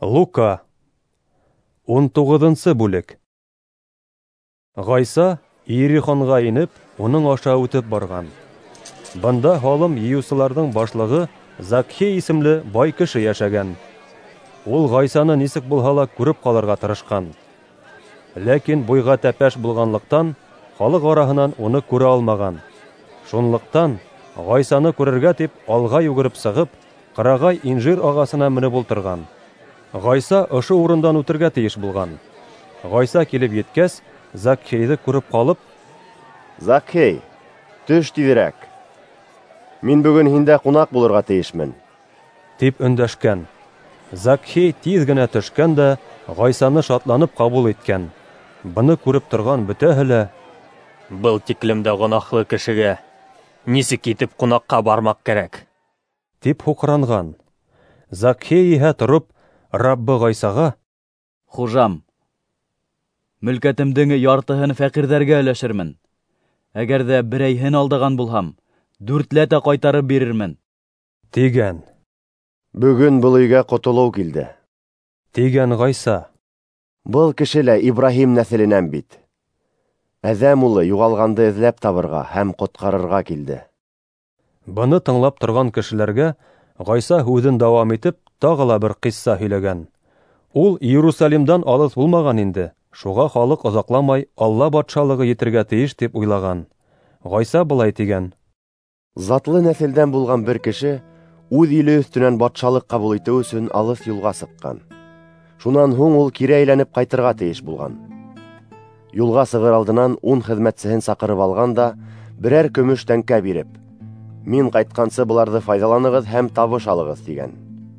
Лука 19 бүлек. Гайса Иерихонга инеп, уның аша үтеп барган. Бында халым йыусыларның башлыгы Закхей исемле бай кеше яшәгән. Ул Гайсаны нисек булса да күреп калырга тырышкан. Ләкин буйга тәпәш булганлыктан, халык араһыннан уны күрә алмаган. Шунлыктан Гайсаны күрергә дип алга югырып сыгып, кырагай инжир агасына менеп ултырган. Гайса ошо урындан үтергә тиеш булган. Гайса килеп yeткәс, Закхейды күреп калып: Закхей, төш тизрәк. Мин бүген һиндә кунак булырга тиешмен, дип өндәшкән. Закхей тиз генә төшкән дә Гайсаны шатланып кабул иткән. Буны күреп торган бөтәһе лә: Был тиклемдә гөнаһлы кешегә нисек китеп кунакка бармак кирәк? дип хукранган. Закхей иһә торып, Раббы Гайсага: Хужам, мөлкәтемдең яртыһын фәкыйрьләргә өләшермен. Әгәр дә берәйһен алдаган булһам, 4 кайтарып бирермен, дигән. Бүген был өйгә котылу килде, дигән Гайса. Был кеше лә Ибраһим нәселенән бит. Әҙәм улы югалганды эҙләп табырга һәм коткарырга килде. Буны тыңлап торган кешеләргә Гайса һүҙен дауам итеп, тагы ла бер кисса һөйләгән. Ул Иерусалимдан алыс булмаган инде. Шуга халык озакламай Алла батшалыгы етергә тиеш дип уйлаган. Гайса былай дигән: Затлы нәселдән булган бер кеше үҙ иле өстөнән батшалык кабул итү өсөн алыс юлга сыккан. Шунан һуң ул кире әйләнеп кайтырга тиеш булган. Юлга сыгыр алдынан 10 хезмәтсеһен сакырып алган да, берәр көмөш тәңкә биреп: Мин кайткансы буларны файдаланыгыз һәм табыш алыгыз дигән.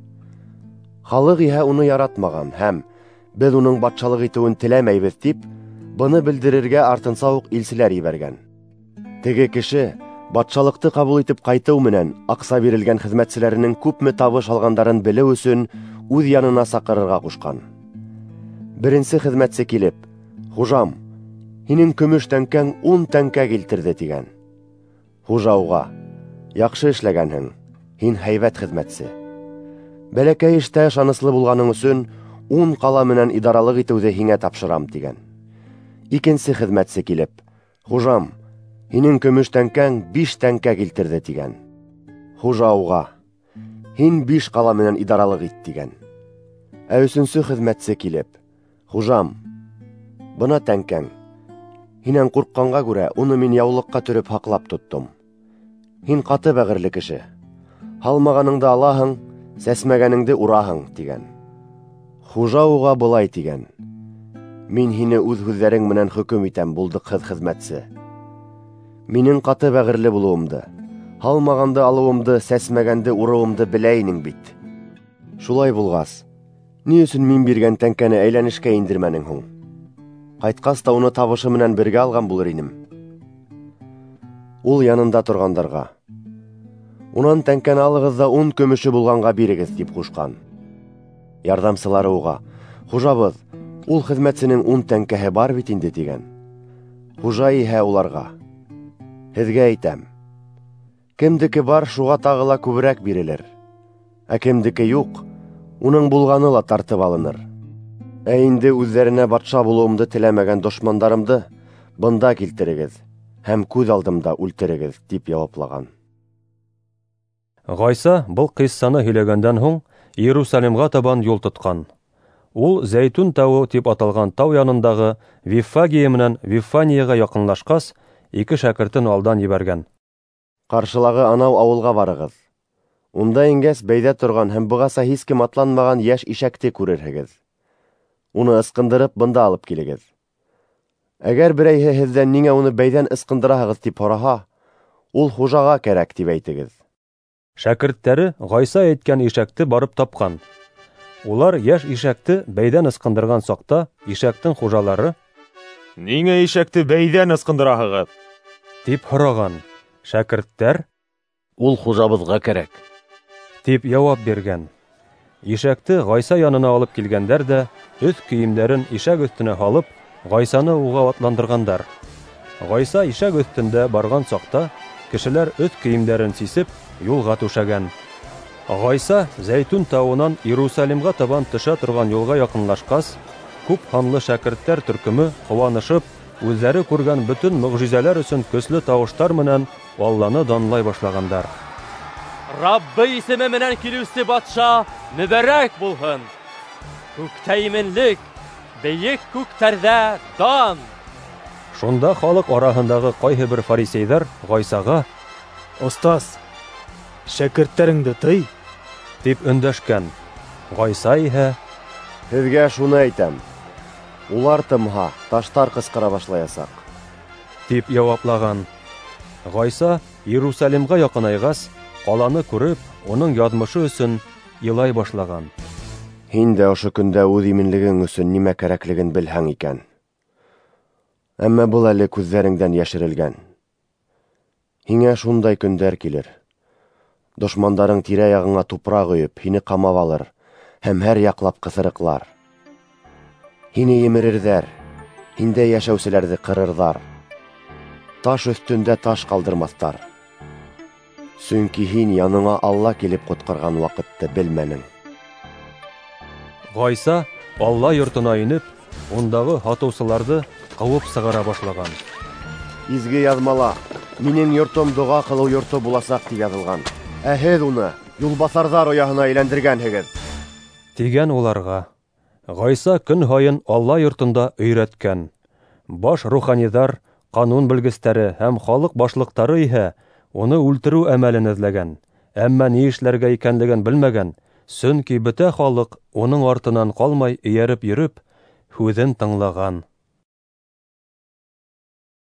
Халык иһә уны яратмаган һәм без уның батшалык итүен теләмәйбез дип, буны белдерергә артынса ук илчеләр ибәргән. Теге кеше батшалыкты кабул итеп кайту менән акса бирелгән хезмәтчеләренең күпме табыш алгандарын белү өсөн үз янына сакырырга кушкан. Беренче хезмәтче килеп: Хужам, һинең көмөш тәңкәң 10 тәңкә килтерде дигән. Хужа уга: Яхшы эшләгәнһең, һин һәйбәт хезмәтче. Бәләкәй эштә ышаныслы булганың өсөн 10 кала менән идаралык итүҙе һиңә тапшырам дигән. Икенче хезмәтче килеп: Хужам, һинең көмөш тәңкәң 5 тәңкә килтерде дигән. Хужа уга: Һин 5 кала менән идаралык ит дигән. Ә өченче хезмәтче килеп: Хужам, бына тәңкәң. Һинән куркканга күрә уны мин яулыкка төрөп һаклап тоттым. Һин каты бәгырле кеше. Һалмаганыңды алаһың, сәсмәгәнеңде ураһың дигән. Хужа уга былай дигән: Мин һине үҙ һүҙҙәрең менән хөкем итәм, булдыҡһыҙ хеҙмәтсе. Минең каты бәгырле булыуымды, һалмаганды алыуымды, сәсмәгәнде урыуымды белә инең бит. Шулай булғас, ни өсөн мин биргән тәңкәне әйләнешкә индермәнең һуң? Кайткас та уны табышы менән бергә алган булыр инем. Ул янында торгандарға: Унан тәңкәне алығыҙ да 10 көмөшө булғанға бирегеҙ дип ҡушҡан. Ярҙамсылары уға: Хужабыҙ, ул хеҙмәтсенең 10 тәңкәһе бар бит инде дигән. Хужа иһә уларға: Һеҙгә әйтәм, кемдеке бар, шуға тағы ла күберәк бирелер. Ә кемдеке юҡ, уның булғаны ла тартып алыныр. Ә инде үҙҙәренә батша булыуымды теләмәгән дошмандарымды бында килтерегеҙ һәм күҙ алдымда үлтерегеҙ дип яуаплаған. Гайса был киссаны һөйләгәндән һуң Иерусалимга табан юл тоткан. Ул Зәйтүн тауы тип аталган тау янындагы Виффагия менән Виффанияга якынлашкас, 2 шәкертен алдан ебәргән. Каршылағы анау ауылға барығыҙ. Унда ингәс бәйҙә торган һәм бығаса һис кем атланмаған йәш ишәкте күрерһегеҙ. Уны ысҡындырып бында алып килегеҙ. Әгәр берәйһе һеҙҙән ниңә уны бәйҙән ысҡындыраһығыҙ тип һораһа, ул хужаға кәрәк тип әйтегеҙ. Шәкерттәре Гайса әйткән ишәкте барып тапҡан. Улар йәш ишәкте бәйҙән ысҡындырған саҡта, ишәктең хужалары: Ниңә ишәкте бәйҙән ысҡындыраһығыҙ? дип һораған. Шәкерттәр: Ул хужабыҙға кәрәк, дип яуап биргән. Ишәкте Гайса янына алып килгәндәр дә, өҫ кейемдәрен ишәк өҫтөнә һалып, Гайсаны уға атландырғандар. Гайса ишәк өҫтөндә барған саҡта, кешеләр өҫ кейемдәрен сисеп, юлға түшәгән. Гайса Зәйтүн тауынан Иерусалимга табан төшә торган юлга якынлашкас, күп һанлы шәкерттәр төркеме куанышып, үзләре күргән бөтен мөгъҗизәләр өчен көчле тавыштар менән Алланы данлай башлагандар. Раббы исеме менән килүсе батша мөбарәк булһын. Күктә именлек, бейек күктәрдә дан. Шунда халык араһындагы кайһы бер фарисейдар Гайсага Остаз, шәкертләреңде тый. дип өндәшкән. Гайса иһә Һеҙгә шуны әйтәм. Улар тымһа, таштар ҡысҡыра башлаясаҡ. дип яуаплаган. Гайса Иерусалимга яҡынайғас, ҡаланы күреп, уның яҙмышы өсөн илай башлаган. Һин дә ошо көндә үҙ именлегең өсөн нимә кәрәклеген белһәң икән. Әммә был әле күҙҙәреңдән йәшерелгән. Һиңә шундай көндәр килер. Дошмандарың тирә-яғыңа тупраҡ өйөп, һине ҡамап алыр, һәм һәр яҡлап ҡыҫырыҡлар. Һине емерерҙәр, һиндә йәшәүселәрҙе ҡырырҙар. Таш өҫтөндә таш ҡалдырмаҫтар. Сөнки һин яныңа Алла килеп ҡотҡарған ваҡытты белмәнең. Гайса Алла йортона инеп, ундағы һатыусыларҙы ҡыуып сығара башлаган. Изге яҙмала, минең йортом доға ҡылыу йорто буласаҡ тип яҙылған. Ә һеҙ уны юлбаҫарҙар ояһына әйләндергәнһегеҙ. Тигән уларға. Гайса көн һайын Алла йортонда өйрәткән. Баш руханиҙар, ҡанун белгестәре һәм халыҡ башлыҡтары иһә уны үлтереү әмәлен эҙләгән. Әммә ни эшләргә икәнлеген белмәгән, сөнки бөтә халыҡ уның артынан ҡалмай эйәреп йөрөп, һүҙен тыңлаған.